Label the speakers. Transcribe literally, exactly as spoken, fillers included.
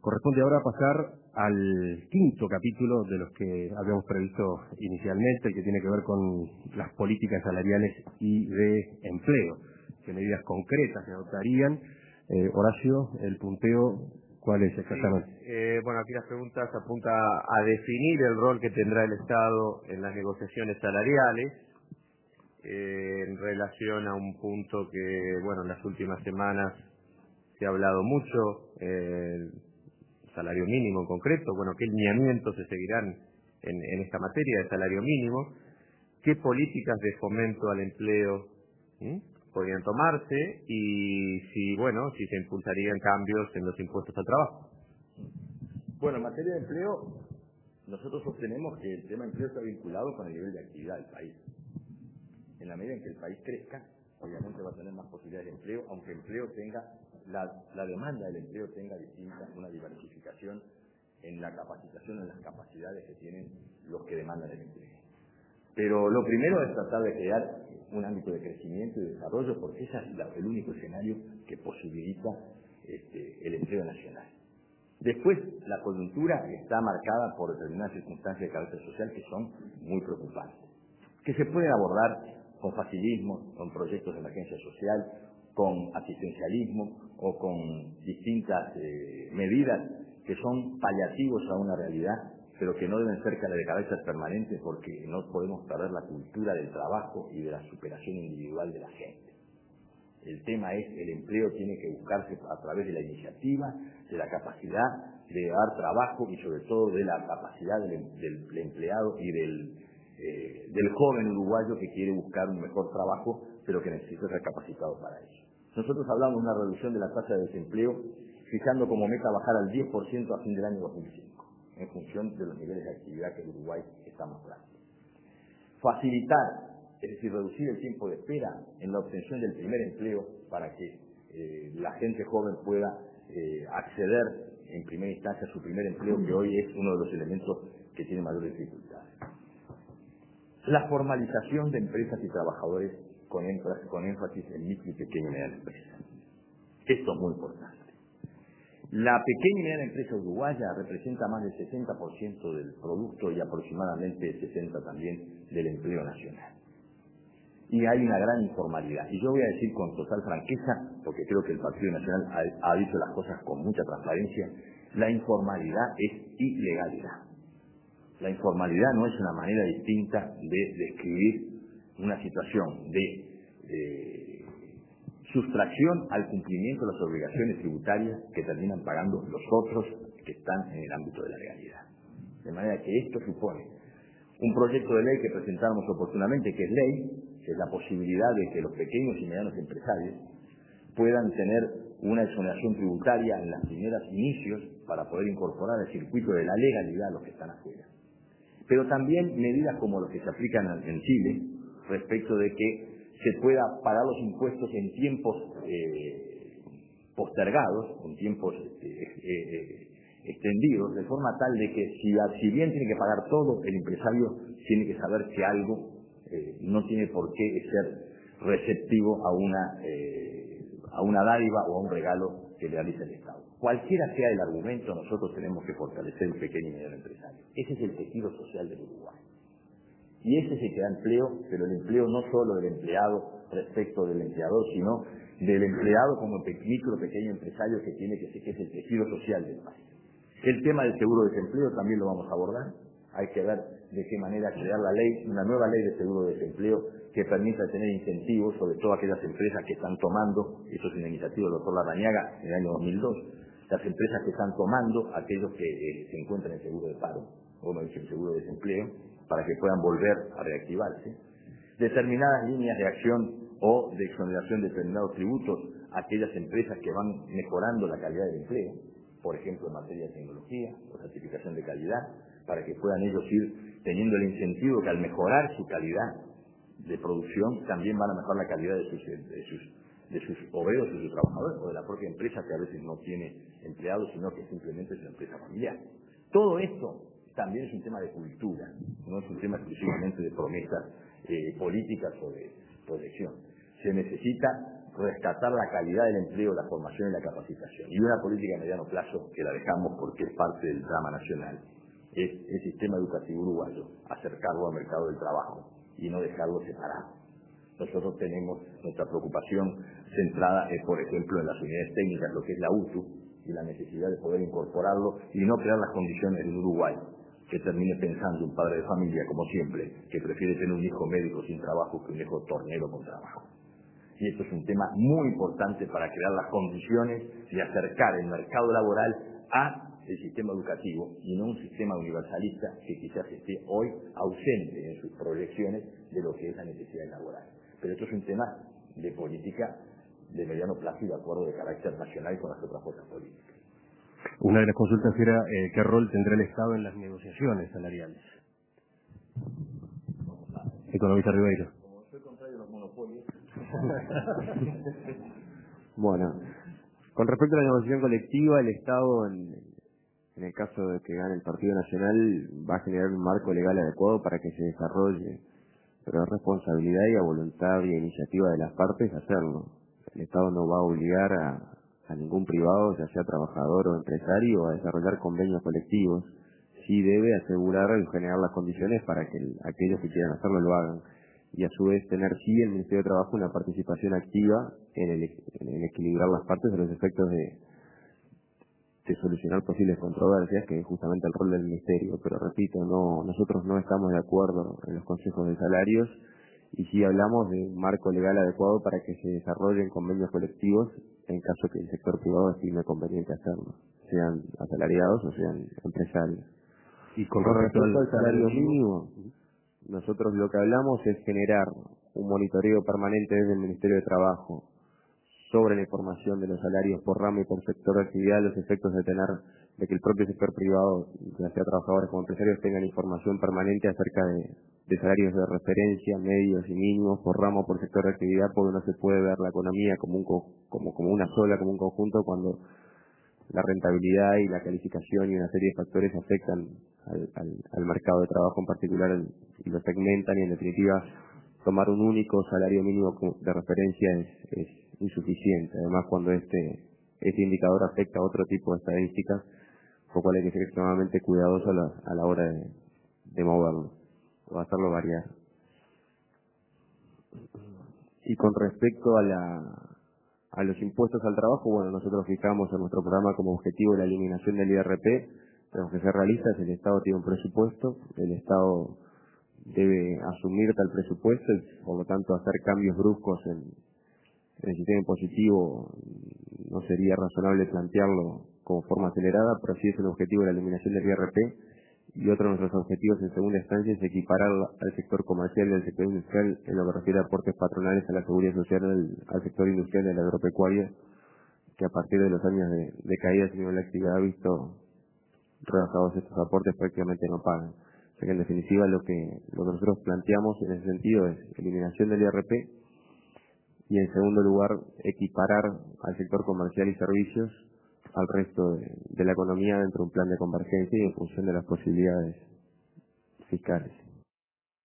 Speaker 1: Corresponde ahora pasar al quinto capítulo de los que habíamos previsto inicialmente, el que tiene que ver con las políticas salariales y de empleo. ¿Qué medidas concretas se adoptarían? Eh, Horacio, el punteo, ¿cuál es exactamente?
Speaker 2: Sí, eh, bueno, aquí las preguntas apuntan a definir el rol que tendrá el Estado en las negociaciones salariales, eh, en relación a un punto que, bueno, en las últimas semanas se ha hablado mucho, eh, el salario mínimo en concreto, bueno, qué lineamientos se seguirán en, en esta materia de salario mínimo, qué políticas de fomento al empleo ¿sí? podrían tomarse y si, bueno, si se impulsarían cambios en los impuestos al trabajo.
Speaker 3: Bueno, en materia de empleo, nosotros sostenemos que el tema de empleo está vinculado con el nivel de actividad del país. En la medida en que el país crezca, obviamente va a tener más posibilidades de empleo, aunque el empleo tenga, la, la demanda del empleo tenga distinta, una diversificación en la capacitación, en las capacidades que tienen los que demandan el empleo. Pero lo primero es tratar de crear un ámbito de crecimiento y desarrollo, porque ese es la, el único escenario que posibilita este, el empleo nacional. Después, la coyuntura está marcada por determinadas circunstancias de carácter social que son muy preocupantes, que se pueden abordar con facilismo, con proyectos de emergencia social, con asistencialismo o con distintas eh, medidas que son paliativos a una realidad, pero que no deben ser de carácter permanente porque no podemos perder la cultura del trabajo y de la superación individual de la gente. El tema es, el empleo tiene que buscarse a través de la iniciativa, de la capacidad de dar trabajo y sobre todo de la capacidad del, del empleado y del, eh, del joven uruguayo que quiere buscar un mejor trabajo, pero que necesita ser capacitado para ello. Nosotros hablamos de una reducción de la tasa de desempleo, fijando como meta bajar al diez por ciento a fin del año dos mil cinco, en función de los niveles de actividad que el Uruguay está mostrando. Facilitar, es decir, reducir el tiempo de espera en la obtención del primer empleo para que eh, la gente joven pueda eh, acceder en primera instancia a su primer empleo, que hoy es uno de los elementos que tiene mayores dificultades. La formalización de empresas y trabajadores con énfasis, con énfasis en micro y pequeña y mediana empresa. Esto es muy importante. La pequeña y mediana empresa uruguaya representa más del sesenta por ciento del producto y aproximadamente el sesenta por ciento también del empleo nacional. Y hay una gran informalidad. Y yo voy a decir con total franqueza, porque creo que el Partido Nacional ha, ha dicho las cosas con mucha transparencia, la informalidad es ilegalidad. La informalidad no es una manera distinta de describir una situación de, de sustracción al cumplimiento de las obligaciones tributarias que terminan pagando los otros que están en el ámbito de la legalidad. De manera que esto supone un proyecto de ley que presentamos oportunamente, que es ley, que es la posibilidad de que los pequeños y medianos empresarios puedan tener una exoneración tributaria en los primeros inicios para poder incorporar al circuito de la legalidad a los que están afuera. Pero también medidas como las que se aplican en Chile, respecto de que se pueda pagar los impuestos en tiempos eh, postergados, en tiempos eh, eh, extendidos, de forma tal de que si, si bien tiene que pagar todo, el empresario tiene que saber que algo eh, no tiene por qué ser receptivo a una, eh, a una dádiva o a un regalo que le realiza el Estado. Cualquiera sea el argumento, nosotros tenemos que fortalecer el pequeño y mediano empresario. Ese es el tejido social del Uruguay. Y ese es el que da empleo, pero el empleo no solo del empleado respecto del empleador, sino del empleado como micro pequeño empresario que tiene que ser, que es el tejido social del país. El tema del seguro de desempleo también lo vamos a abordar. Hay que ver de qué manera crear la ley, una nueva ley de seguro de desempleo que permita tener incentivos, sobre todo aquellas empresas que están tomando, esto es una iniciativa del doctor Larrañaga en el año dos mil dos, las empresas que están tomando aquellos que eh, se encuentran en seguro de paro, o no en seguro de desempleo, para que puedan volver a reactivarse. Determinadas líneas de acción o de exoneración de determinados tributos a aquellas empresas que van mejorando la calidad del empleo, por ejemplo en materia de tecnología o certificación de calidad, para que puedan ellos ir teniendo el incentivo que al mejorar su calidad de producción también van a mejorar la calidad de sus, de sus, de sus obreros, de sus trabajadores o de la propia empresa que a veces no tiene empleados sino que simplemente es una empresa familiar. Todo esto también es un tema de cultura, no es un tema exclusivamente de promesas eh, políticas o de proyección. Se necesita rescatar la calidad del empleo, la formación y la capacitación. Y una política a mediano plazo, que la dejamos porque es parte del drama nacional, es el sistema educativo uruguayo, acercarlo al mercado del trabajo y no dejarlo separado. Nosotros tenemos nuestra preocupación centrada, eh, por ejemplo, en las unidades técnicas, lo que es la U T U, y la necesidad de poder incorporarlo y no crear las condiciones en Uruguay, que termine pensando un padre de familia, como siempre, que prefiere tener un hijo médico sin trabajo que un hijo tornero con trabajo. Y esto es un tema muy importante para crear las condiciones y acercar el mercado laboral a el sistema educativo y no un sistema universalista que quizás esté hoy ausente en sus proyecciones de lo que es la necesidad laboral. Pero esto es un tema de política de mediano plazo y de acuerdo de carácter nacional con las otras fuerzas políticas.
Speaker 1: Una de las consultas era eh, qué rol tendrá el Estado en las negociaciones salariales. Economista Ribeiro.
Speaker 3: Como soy contrario a los monopolios.
Speaker 4: Bueno, con respecto a la negociación colectiva, el Estado, en, en el caso de que gane el Partido Nacional, va a generar un marco legal adecuado para que se desarrolle, pero es responsabilidad y a voluntad y a iniciativa de las partes hacerlo. El Estado no va a obligar a, a ningún privado, ya sea trabajador o empresario, a desarrollar convenios colectivos. Sí debe asegurar y generar las condiciones para que el, aquellos que quieran hacerlo lo hagan. Y a su vez tener sí el Ministerio de Trabajo una participación activa en el, en el equilibrar las partes a los efectos de, de solucionar posibles controversias, que es justamente el rol del Ministerio. Pero repito, no nosotros no estamos de acuerdo en los consejos de salarios y sí hablamos de un marco legal adecuado para que se desarrollen convenios colectivos en caso que el sector privado estime conveniente hacerlo, sean asalariados o sean empresarios.
Speaker 1: Y con,
Speaker 4: Con
Speaker 1: respecto,
Speaker 4: respecto
Speaker 1: al
Speaker 4: al salario mínimo, nosotros lo que hablamos es generar un monitoreo permanente desde el Ministerio de Trabajo sobre la información de los salarios por rama y por sector de actividad, los efectos de tener, de que el propio sector privado, ya sea trabajadores como empresarios, tengan información permanente acerca de, de salarios de referencia, medios y mínimos por rama o por sector de actividad, porque no se puede ver la economía como un co, como, como una sola, como un conjunto, cuando la rentabilidad y la calificación y una serie de factores afectan al, al, al mercado de trabajo en particular y lo segmentan, y en definitiva tomar un único salario mínimo de referencia es, es insuficiente. Además, cuando este este indicador afecta a otro tipo de estadísticas, por lo cual hay que ser extremadamente cuidadoso a la, a la hora de, de moverlo o hacerlo variar. Y con respecto a la a los impuestos al trabajo, bueno, nosotros fijamos en nuestro programa como objetivo la eliminación del I R P. Tenemos que ser realistas, el Estado tiene un presupuesto, el Estado debe asumir tal presupuesto y por lo tanto hacer cambios bruscos en, en el sistema impositivo no sería razonable plantearlo como forma acelerada, pero sí es un objetivo la eliminación del I R P. Y otro de nuestros objetivos en segunda instancia es equiparar al sector comercial y al sector industrial en lo que refiere a aportes patronales a la seguridad social al, al sector industrial y al agropecuario, que a partir de los años de, de caída de la actividad ha visto rebajados estos aportes, prácticamente no pagan. O sea que en definitiva lo que, lo que nosotros planteamos en ese sentido es eliminación del I R P y en segundo lugar equiparar al sector comercial y servicios al resto de, de la economía dentro de un plan de convergencia y en función de las posibilidades fiscales.